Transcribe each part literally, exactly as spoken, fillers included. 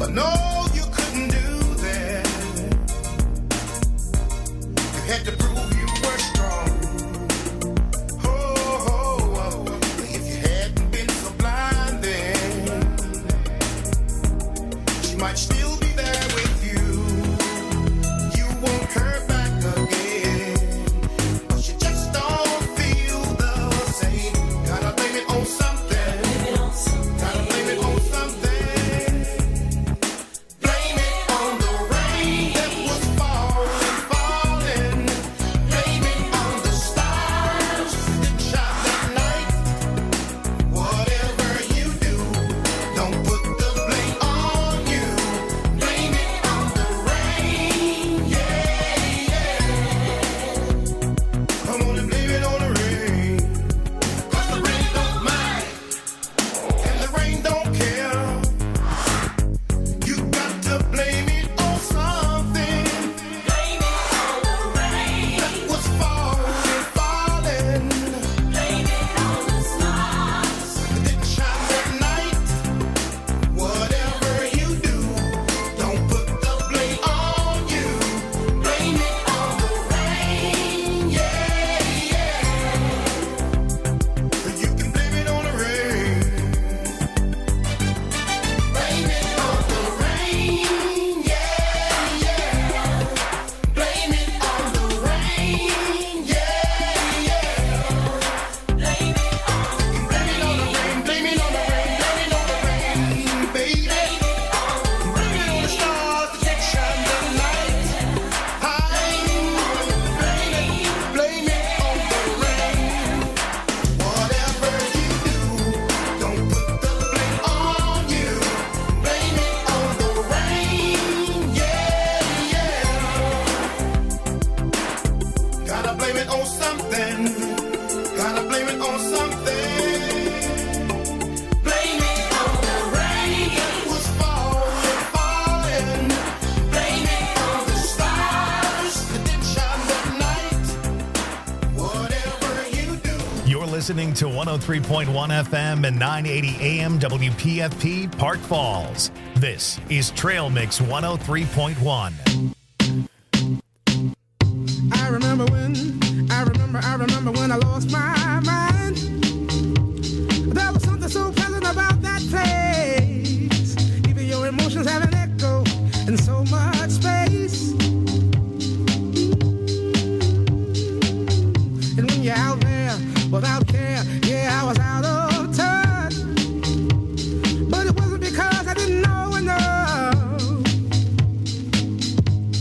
Listening to one oh three point one F M and nine eighty A M W P F P Park Falls. This is Trail Mix one oh three point one. I remember when, I remember, I remember when I lost my mind. There was something so pleasant about that place. Even your emotions have an echo in so much space. And when you're out there without care, yeah, I was out of touch. But it wasn't because I didn't know enough.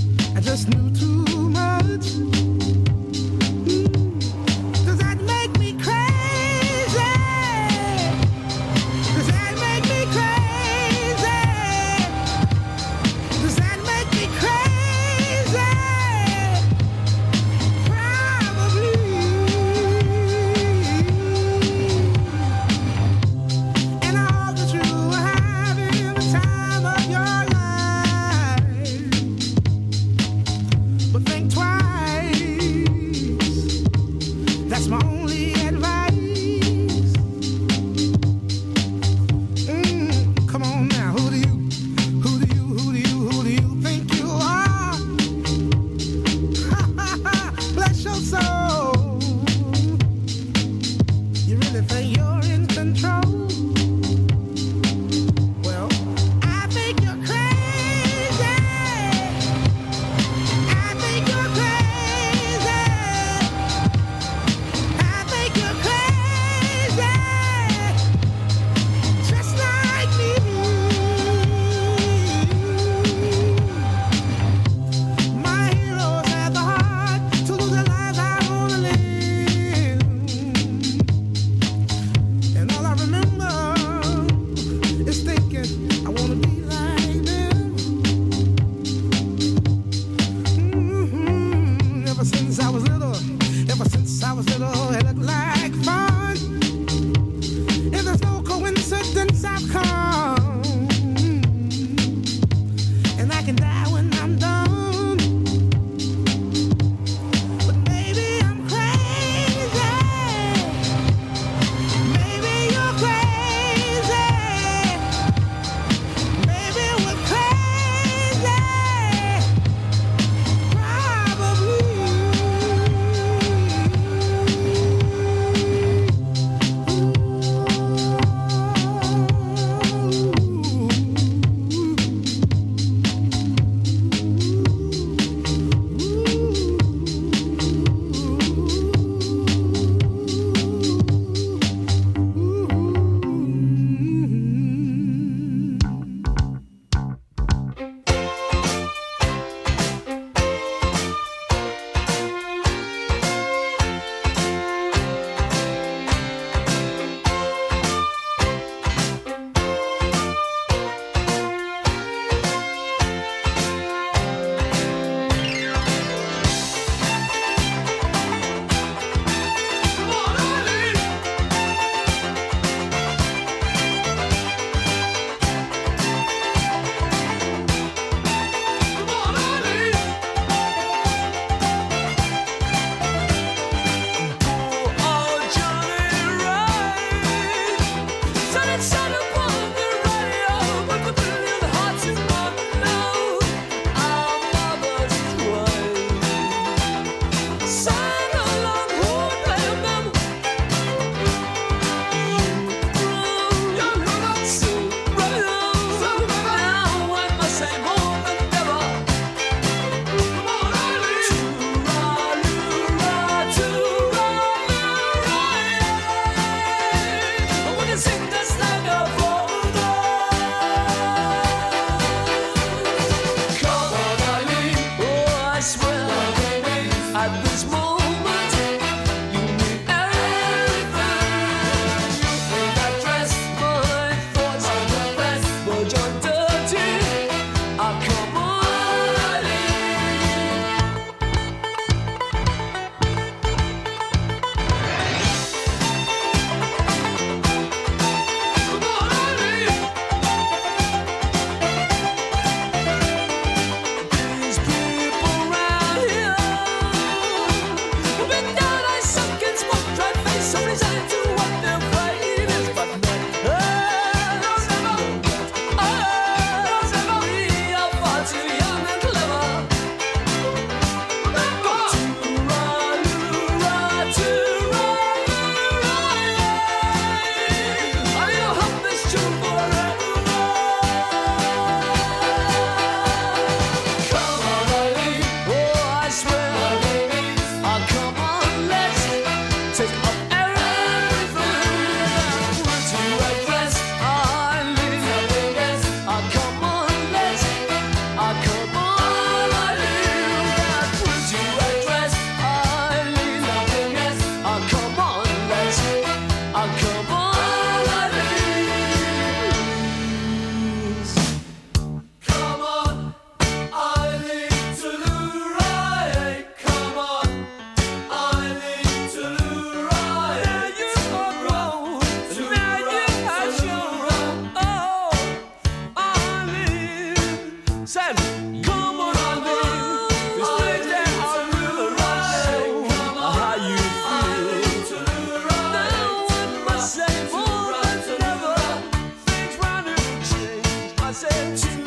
Said, come on, darling. These things that I really like. How you feel? Now what must say more than ever? Things round here will change. I said, to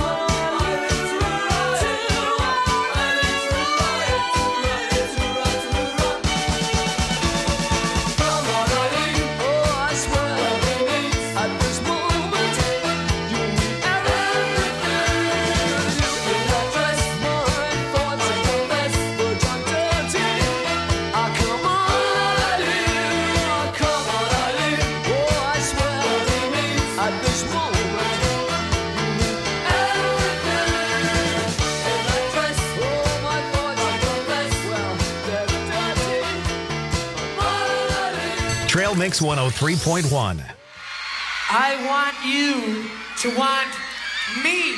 Trail Mix one oh three point one. I want you to want me.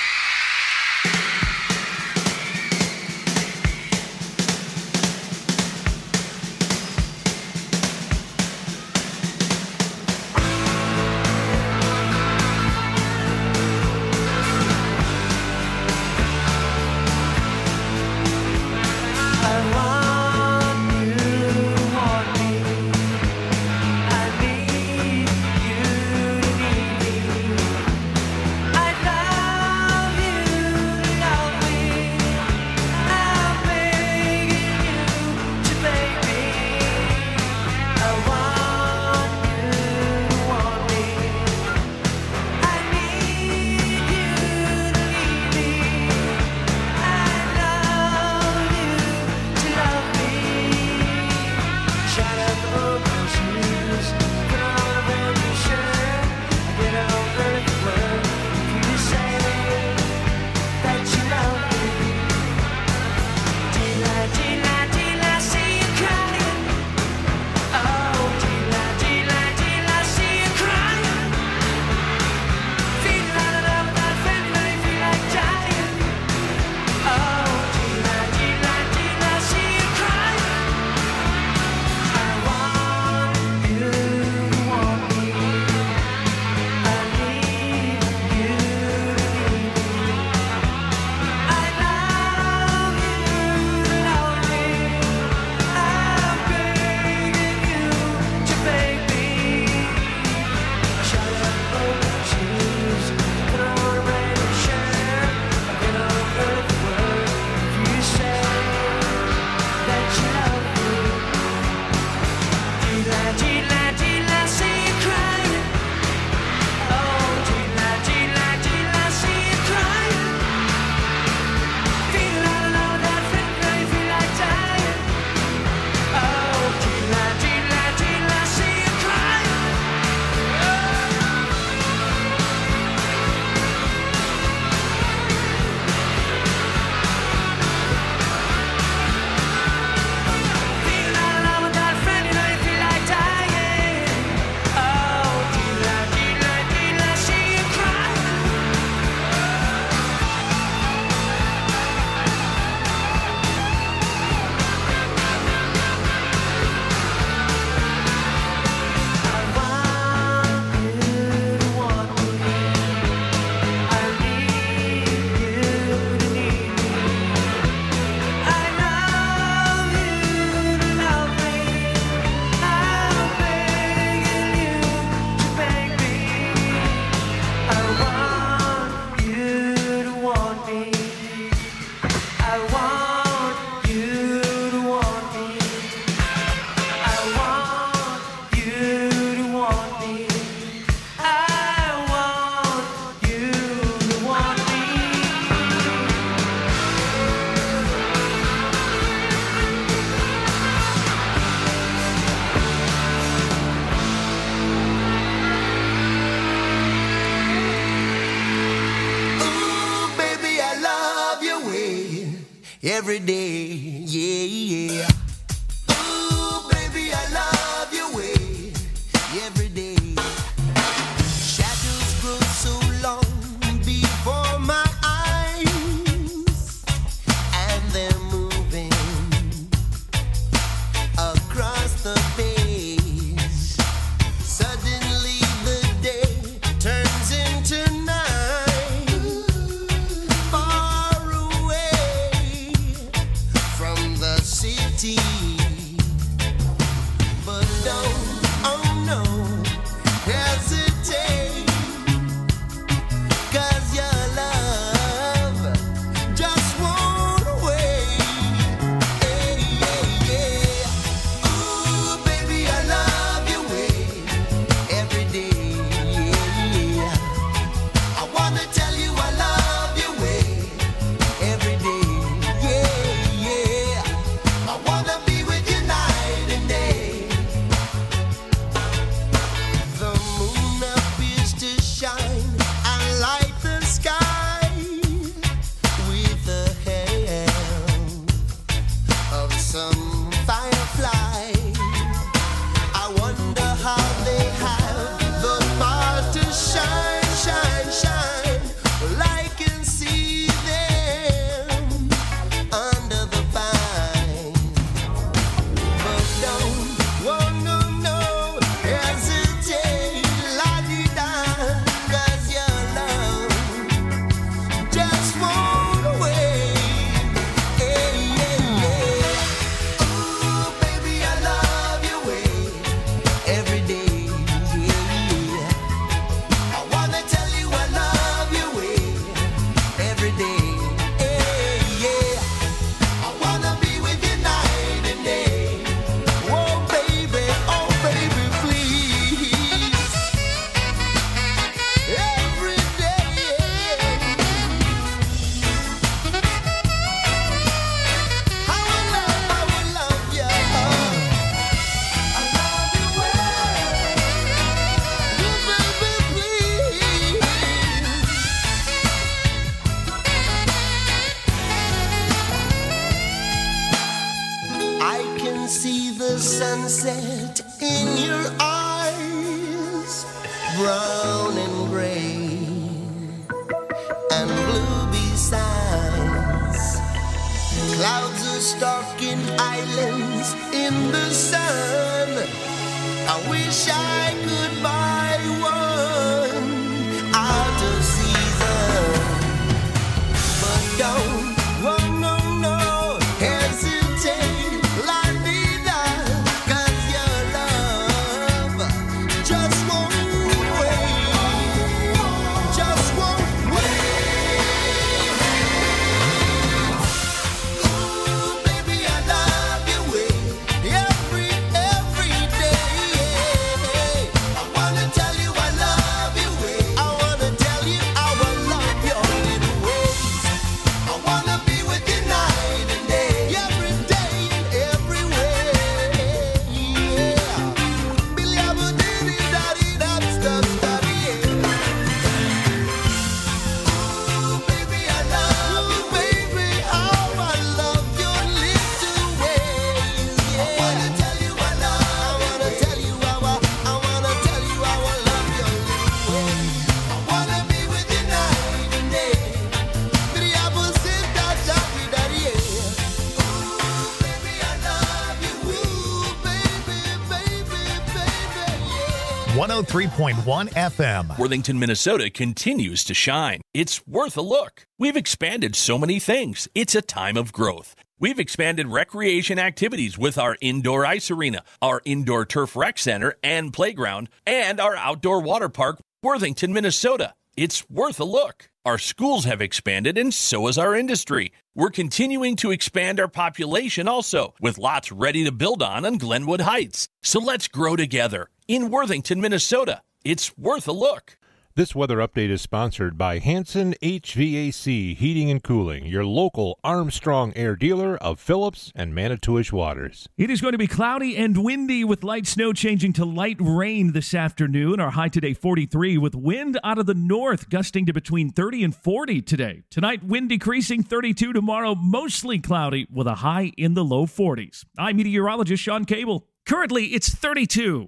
every day, yeah, yeah. Ooh, baby, I love your way every day. Shadows grow so long before my eyes, and they're moving across the page. Suddenly the day turns into night. set in your eyes, brown and gray and blue besides. Clouds are stalking islands in the sun. I wish I could buy one out of season, but don't, oh no, no, hesitate, la vida, 'cause your love just won't wait, just won't wait. Ooh, baby, I love your way, every, every day. I wanna tell you I love your way. I wanna tell you how I love your little ways. I wanna be with you night and day, every day and every way. Yeah. Billy Abba diddy daddy that's the study. Ooh, baby, I love you, baby. How I love your little ways. Yeah. I wanna tell you I love. I wanna tell you how I. I wanna tell you how I love your little ways. I wanna be with you night and day. Billy Abba said that daddy daddy. Yeah. Ooh, baby, I love you. Ooh, baby, baby, baby. Yeah. one oh three point one F M. Worthington, Minnesota continues to shine. It's worth a look. We've expanded so many things. It's a time of growth. We've expanded recreation activities with our indoor ice arena, our indoor turf rec center and playground, and our outdoor water park, Worthington, Minnesota. It's worth a look. Our schools have expanded, and so has our industry. We're continuing to expand our population also, with lots ready to build on on Glenwood Heights. So let's grow together in Worthington, Minnesota. It's worth a look. This weather update is sponsored by Hanson H V A C Heating and Cooling, your local Armstrong Air dealer of Phillips and Manitowish Waters. It is going to be cloudy and windy with light snow changing to light rain this afternoon. Our high today forty-three with wind out of the north gusting to between thirty and forty today. Tonight wind decreasing thirty-two, tomorrow mostly cloudy with a high in the low forties. I'm meteorologist Sean Cable. Currently it's thirty-two.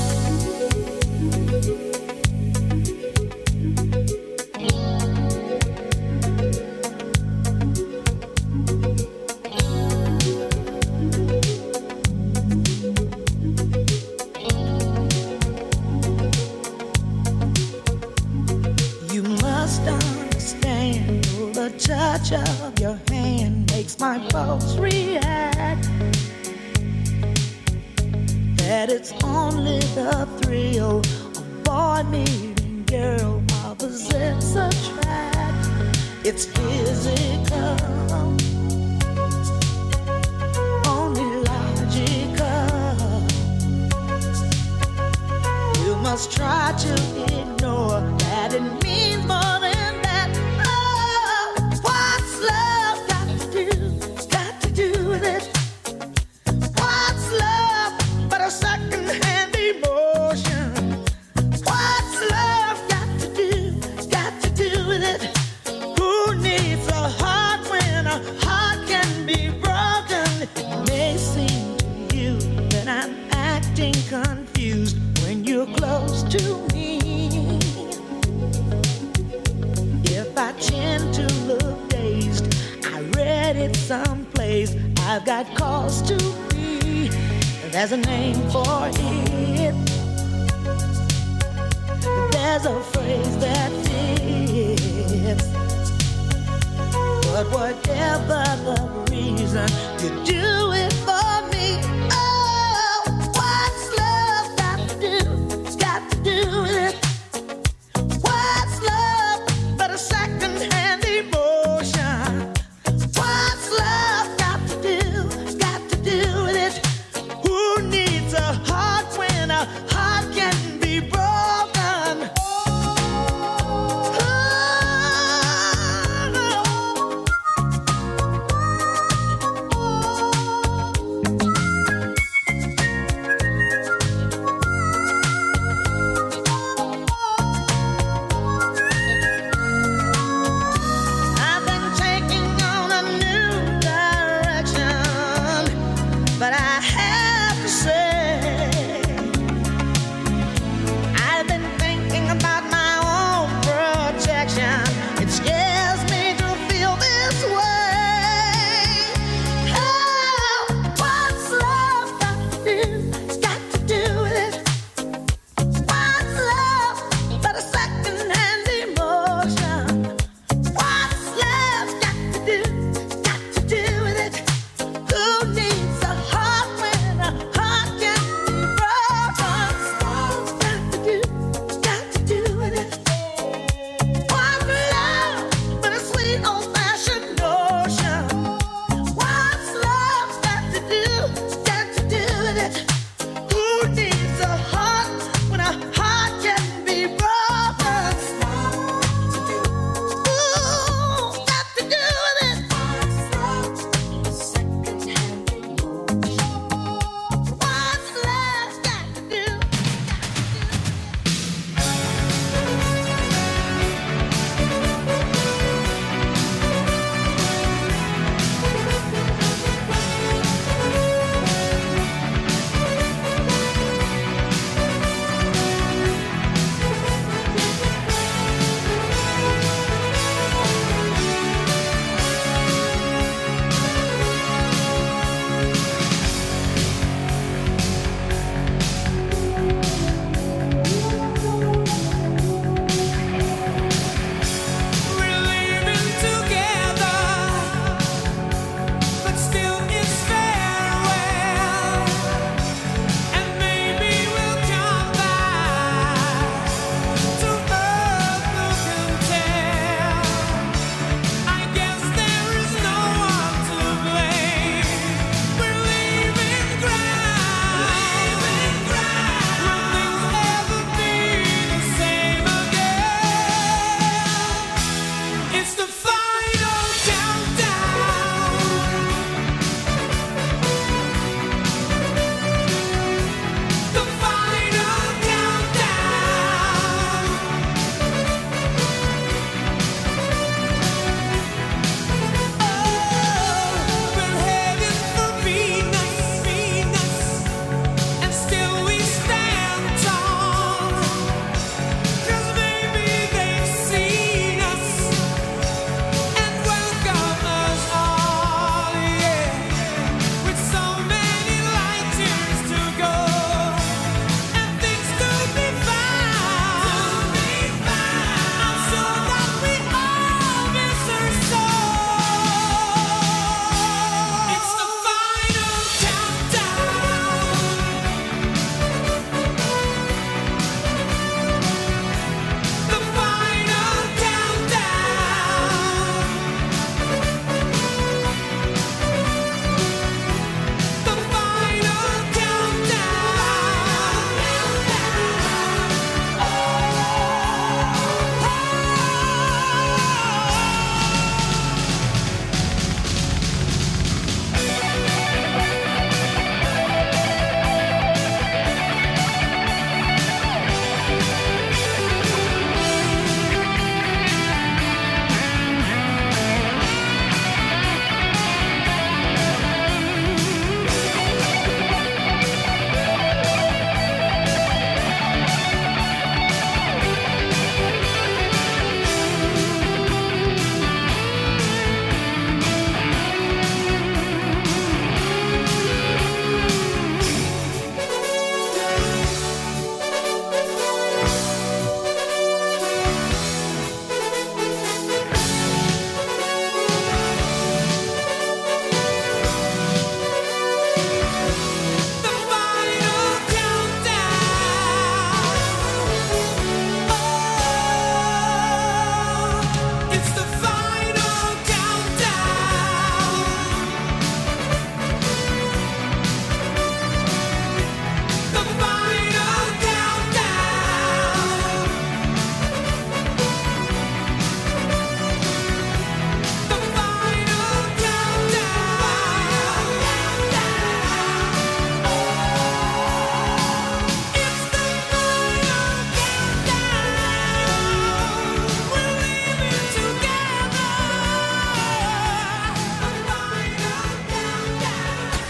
You must understand, the touch of your hand makes my pulse react. That it's only the thrill of boy meeting girl opposites attract. It's physical, only logical. You must try to ignore that it means more than that. Oh, what's love got to do? Got to do with it. What's love but a second-hand emotion? What's love got to do? Got to do with it. Who needs a heart when a heart can be broken? It may seem to you that I'm acting confused when you're close to me. If I tend to look dazed, I read it someplace. I've got cause to be. There's a name for it. There's a phrase that fits. But whatever the reason, you do it for me. Oh, what's love got to do? Got to do with it. What's love but a second-hand emotion? What's love got to do? Got to do with it. Who needs a heart when a heart can be broken? Oh,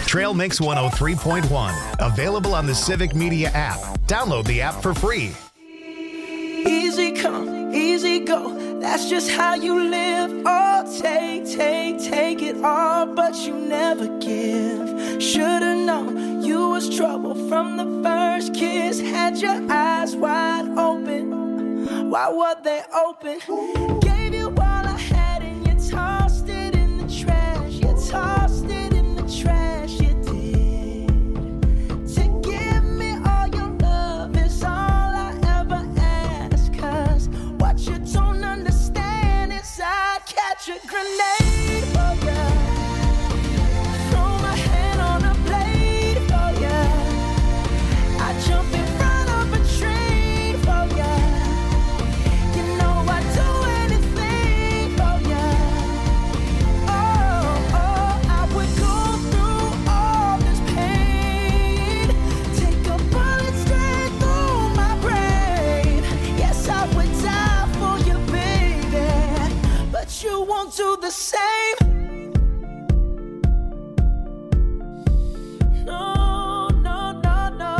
Trail Mix one oh three point one. Available on the Civic Media app. Download the app for free. Easy come, easy go. That's just how you live. Oh, take, take, take it all, but you never give. Should've known you was trouble from the first kiss. Had your eyes wide open. Why were they open? Gave you all I had and you tossed it in the trash. You tossed it in the trash. You did. To give me all your love is all I ever ask. Cause what you don't understand is I'd catch a grenade for ya. Throw my hand on a blade for ya. I jump in front of a train for ya. You know I'd do anything for ya. Oh, oh, I would go through all this pain. Take a bullet straight through my brain. Yes, I would die for you, baby. But you won't do the same. No, no, no, no.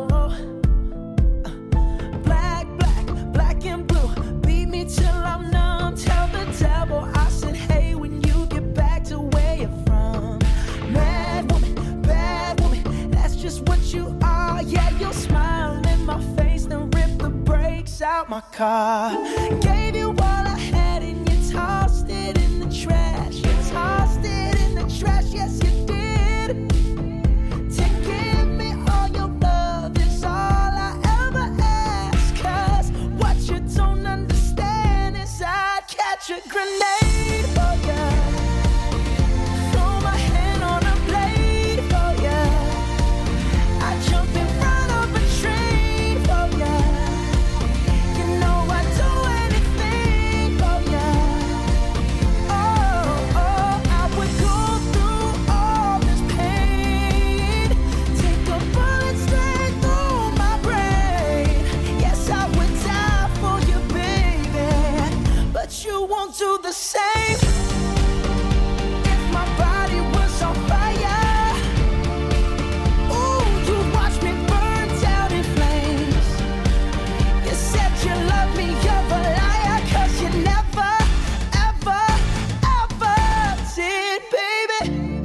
Black, black, black and blue. Beat me till I'm numb. Tell the devil I said, hey, when you get back to where you're from. Mad woman, bad woman, that's just what you are. Yeah, you'll smile in my face, then rip the brakes out my car. Gave you all I had and you tossed it in the trash. You tossed it in the trash, yes you did. To give me all your love is all I ever ask. Cause what you don't understand is I'd catch a grenade for ya. Throw my hand on a blade for ya. I jump in front of a train for ya. You know I'd do anything for ya. Oh, oh, I would go through all this pain. Take a bullet straight through my brain. Yes, I would die for you, baby. But you won't do the same. If my body was on fire, ooh, you watch me burn down in flames. You said you love me, you're a liar, cause you never, ever, ever did, baby.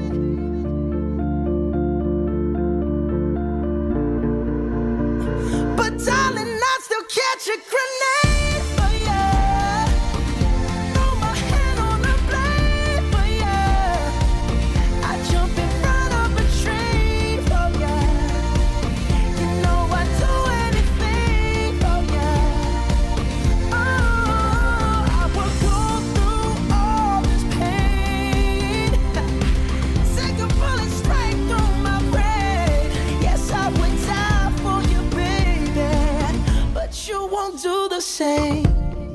But darling, I'd still catch a grenade for ya. Throw my hand on a blade for ya. I jump in front of a train for ya. You know I'd do anything for ya. Oh, I would go through all this pain. Take a bullet straight through my brain. Yes, I would die for you, baby. But you won't do the same.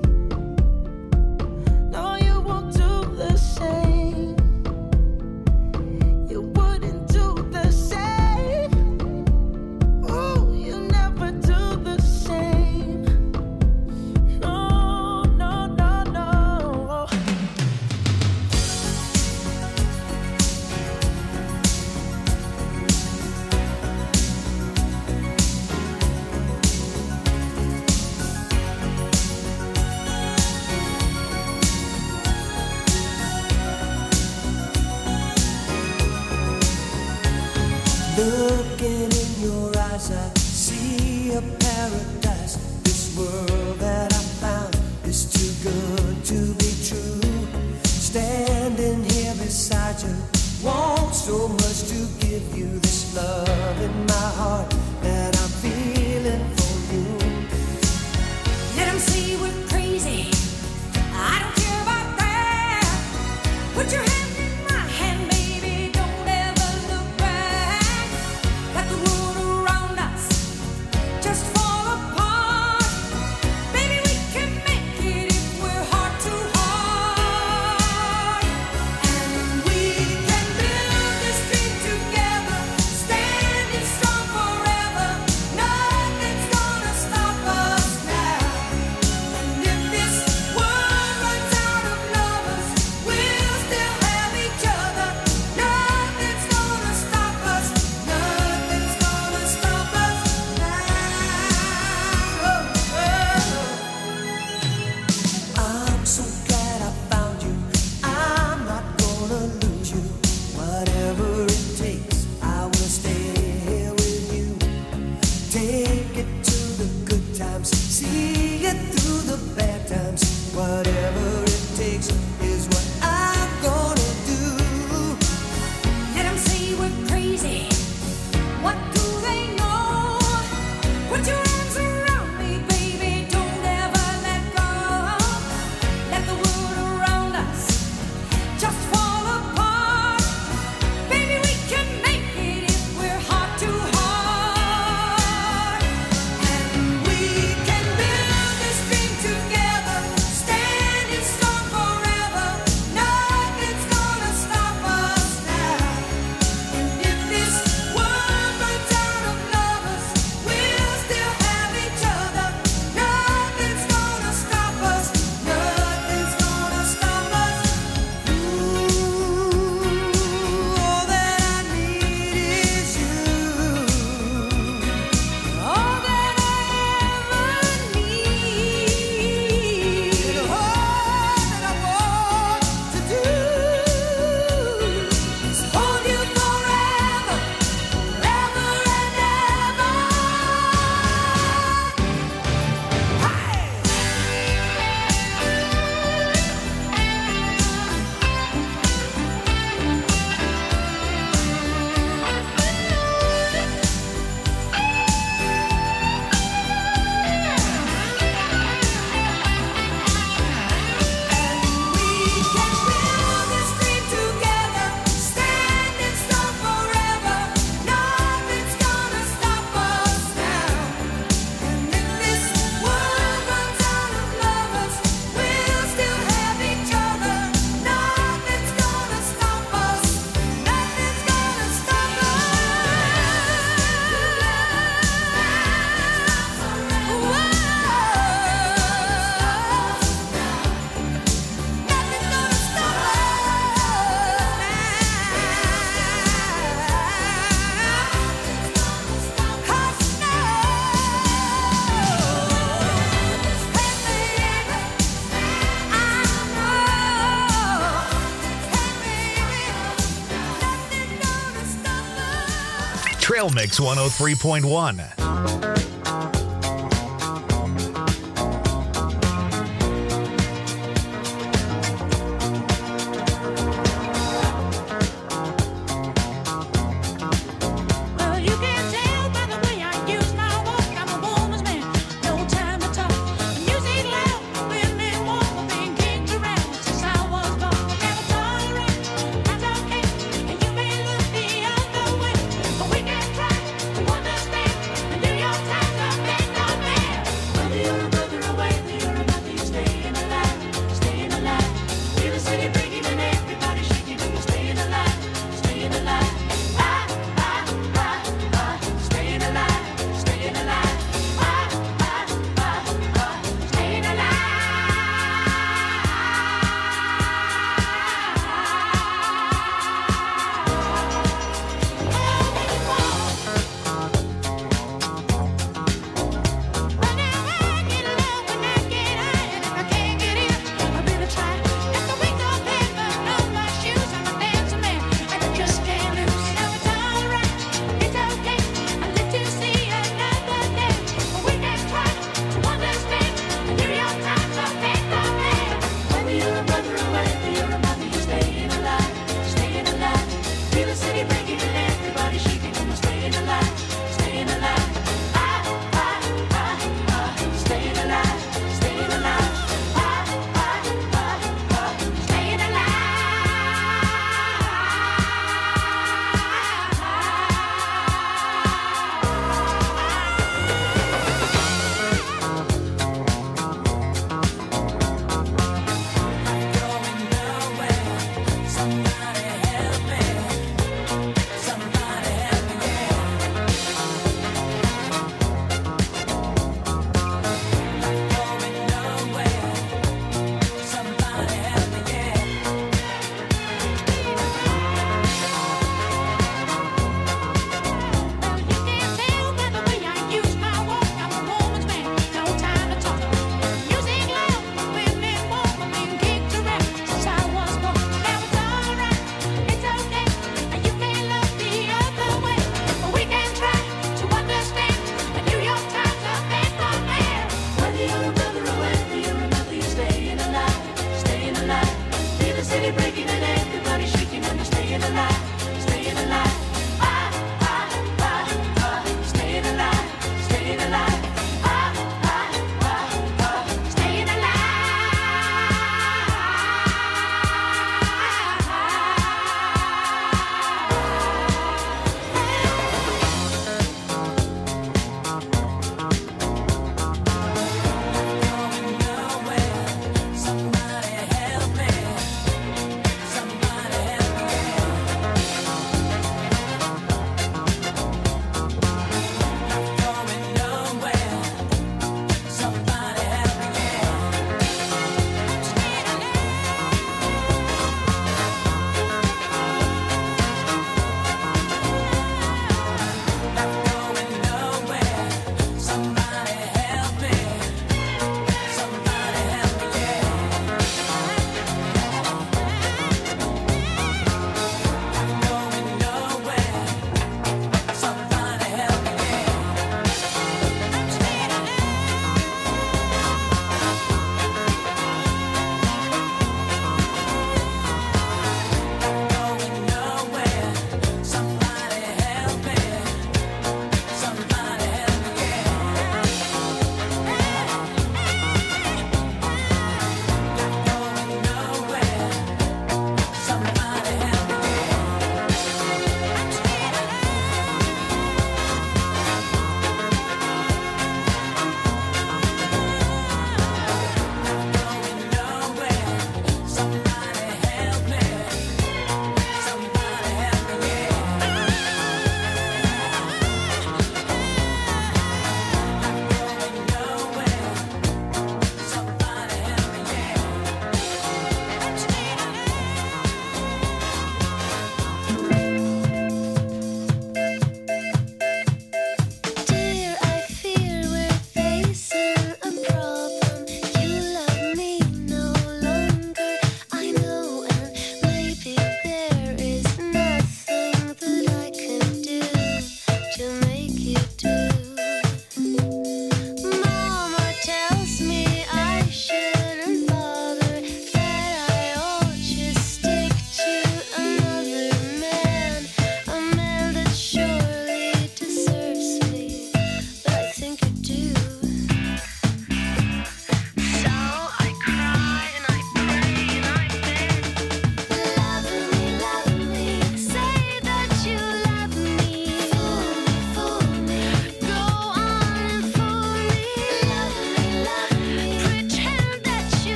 No, you won't do the same. You wouldn't do the same. Ooh, you never do the same. No, no, no, no. Looking in your eyes, I see a paradise. This world that I found is too good to be true. Standing here beside you, want so much to give you this love in my heart that I'm feeling for you. Let 'em say we're crazy. I don't care about that. Put your hand in my hand, baby. Don't ever look back. Let the world around us just fall apart. Baby, we can make it if we're heart to heart. And we can build this dream together, standing strong forever. Trail Mix one oh three point one. Well, you can tell by the way I use my walk. I'm a woman's man, no time to talk. Music loud, women warm, being kicked around since I was born. Never tolerate, that's okay. And you may look the other way, but we can try to understand and do your time.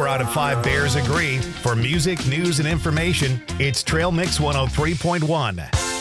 Four out of five Bears agree. For music, news, and information, it's Trail Mix one oh three point one.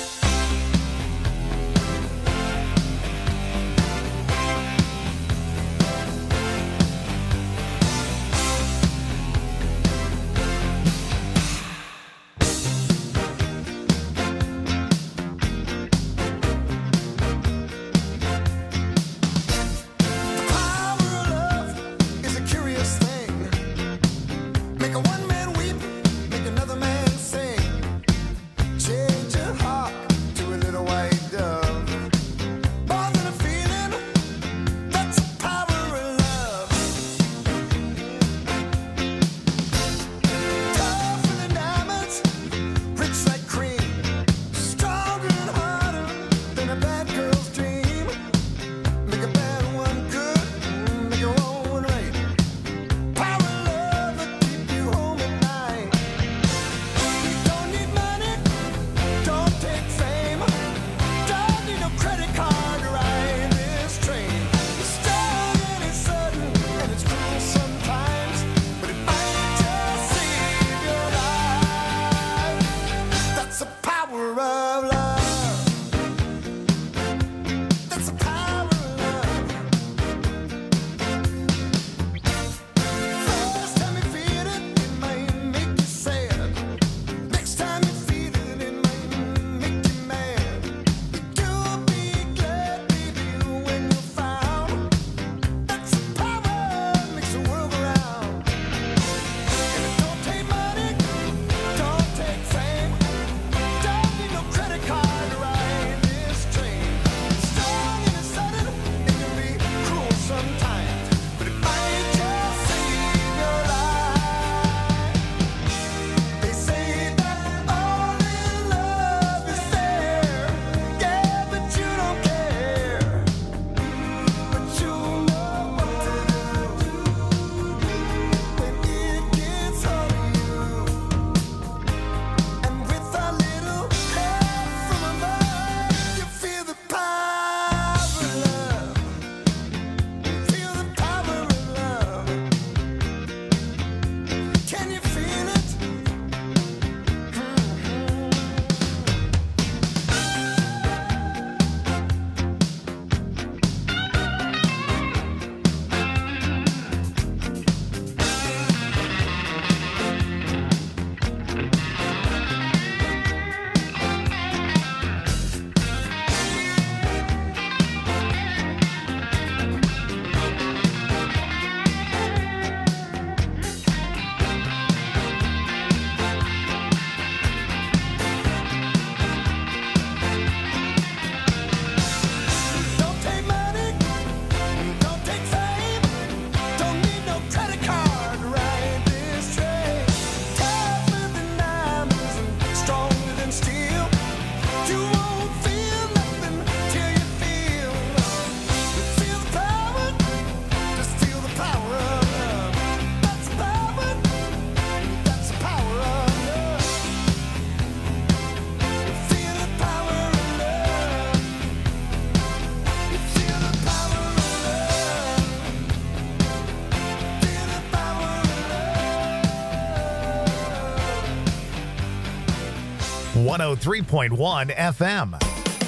one oh three point one F M.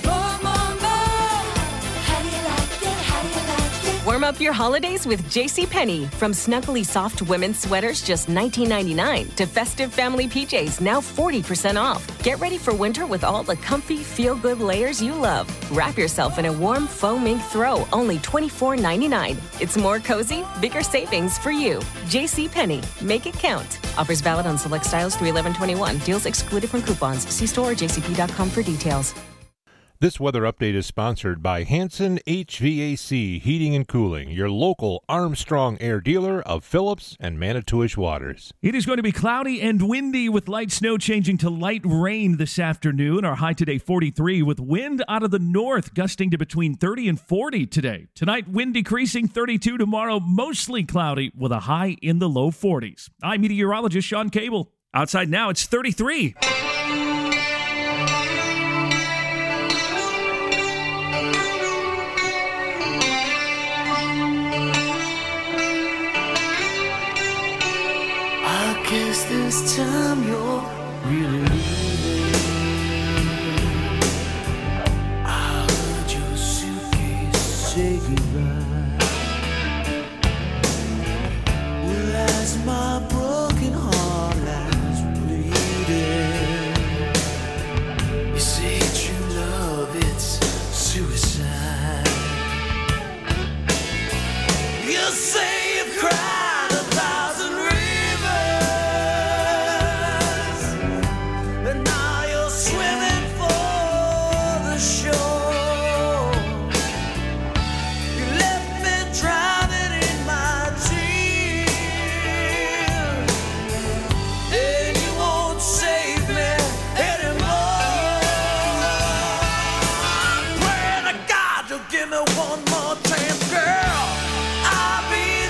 Warm up your holidays with JCPenney. From snuggly soft women's sweaters just nineteen ninety-nine to festive family P Js now forty percent off. Get ready for winter with all the comfy, feel-good layers you love. Wrap yourself in a warm faux mink throw, only twenty-four ninety-nine. It's more cozy, bigger savings for you. JCPenney. Make it count. Offers valid on select styles through eleven twenty-one. Deals excluded from coupons. See store or j c p dot com for details. This weather update is sponsored by Hanson H V A C Heating and Cooling, your local Armstrong Air dealer of Phillips and Manitowish Waters. It is going to be cloudy and windy with light snow changing to light rain this afternoon. Our high today forty-three with wind out of the north gusting to between thirty and forty today. Tonight, wind decreasing thirty-two. Tomorrow, mostly cloudy with a high in the low forties. I'm meteorologist Sean Cable. Outside now, it's thirty-three. guess this time you're really leaving. I heard your suitcase say goodbye. Well, as my broken heart lies bleeding, you say true love, it's suicide. You say you've cried a thousand rivers, and now you're swimming for the shore. You left me drowning in my tears, and you won't save me anymore. I'm praying to God you'll give me one more chance, girl. I'll be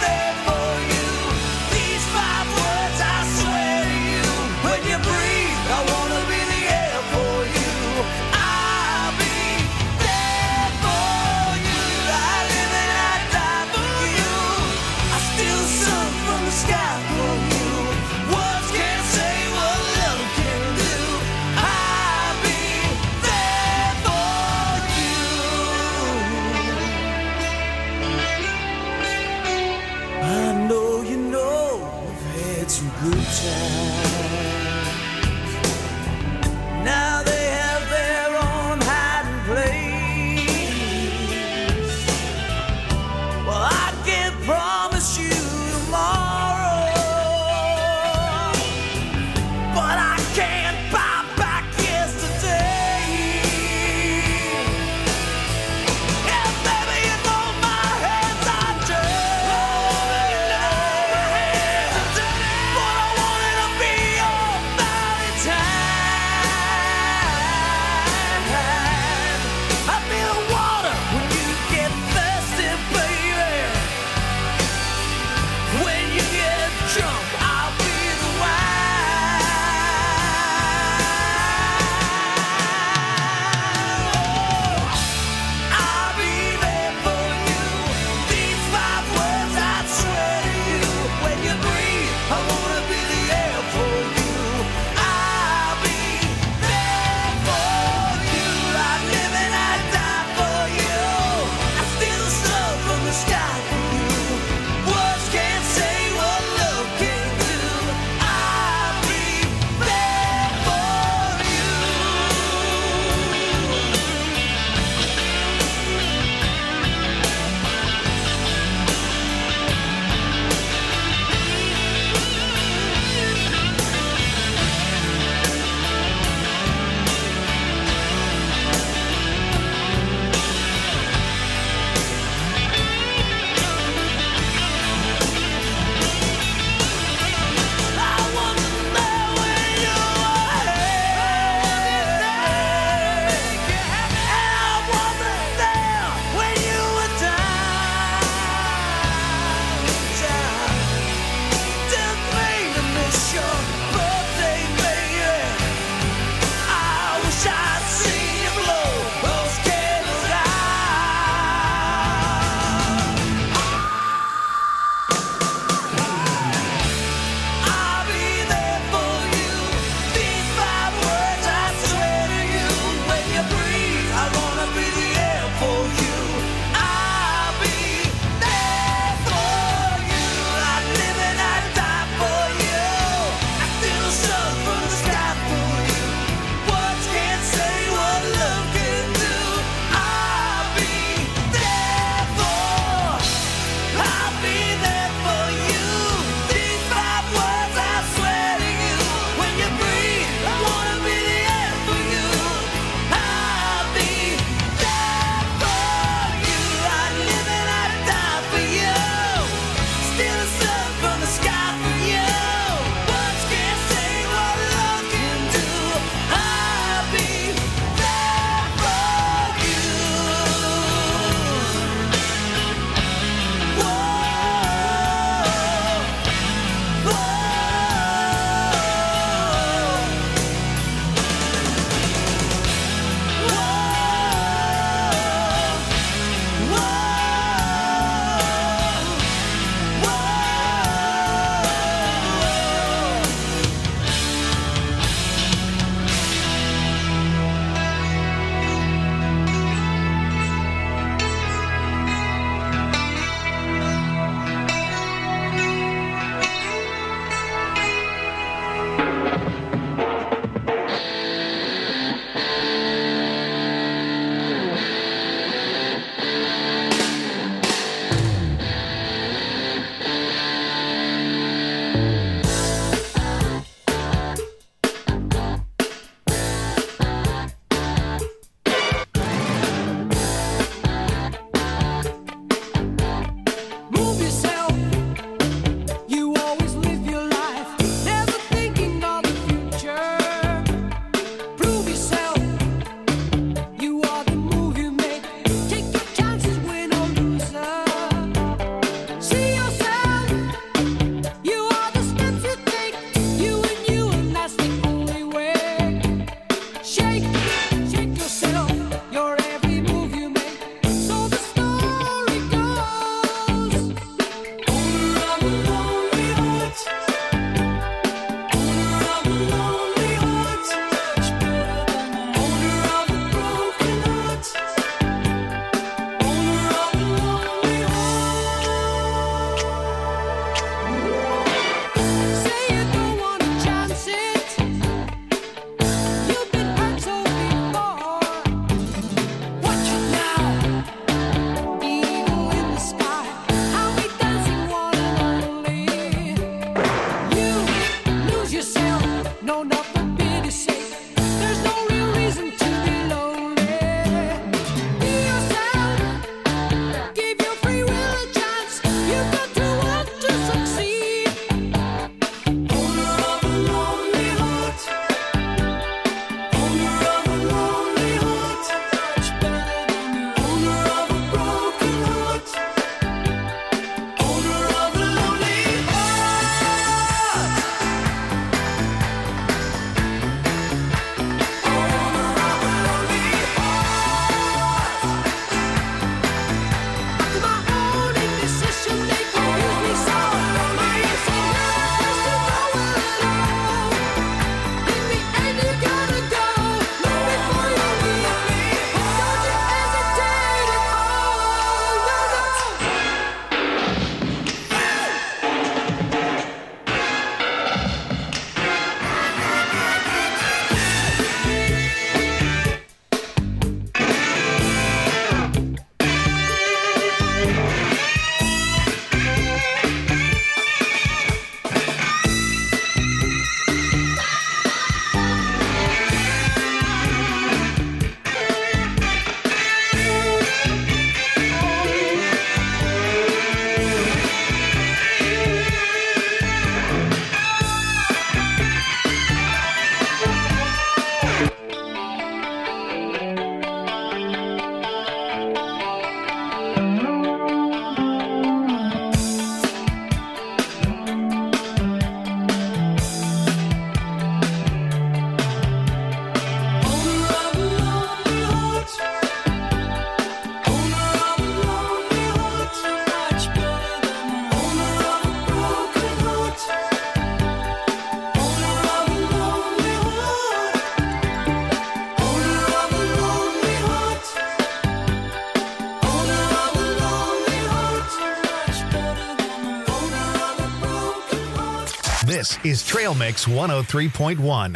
This is Trail Mix one oh three point one.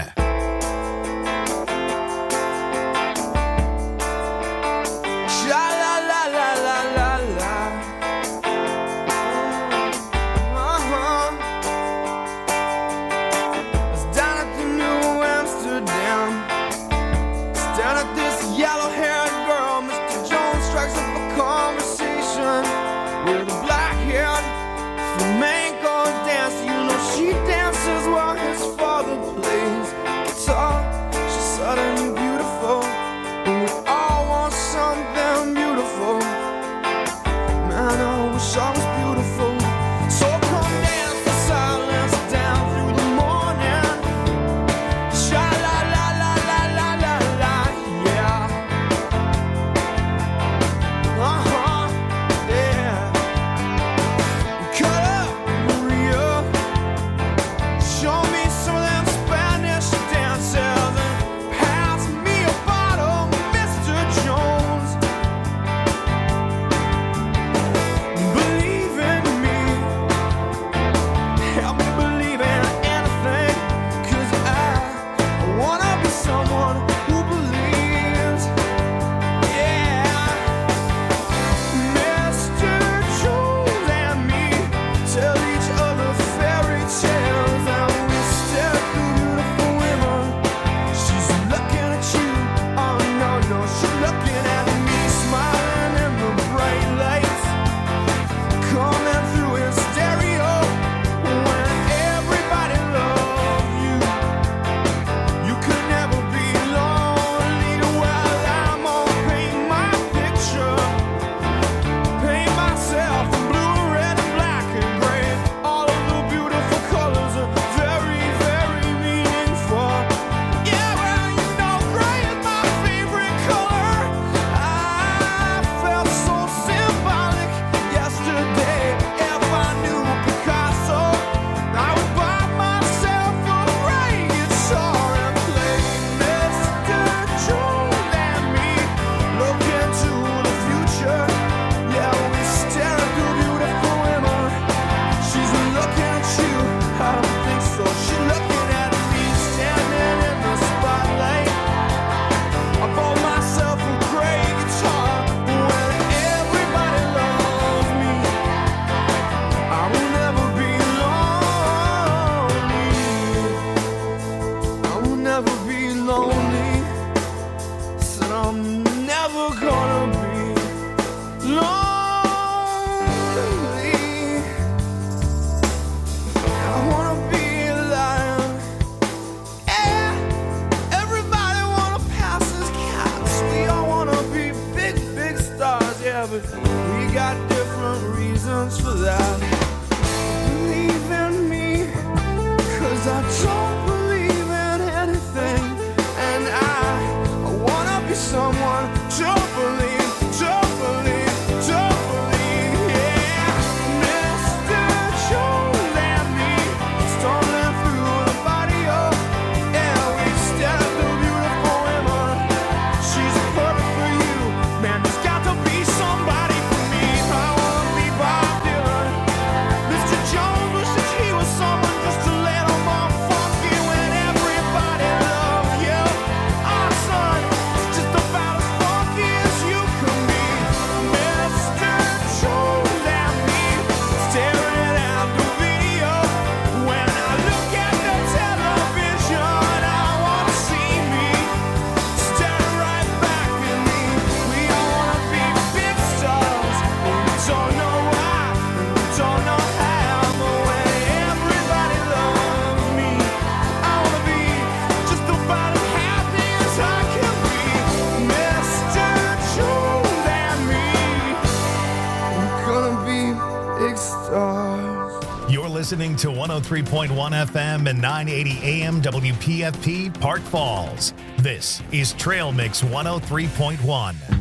Listening to one oh three point one F M and nine eighty A M W P F P Park Falls. This is Trail Mix one oh three point one.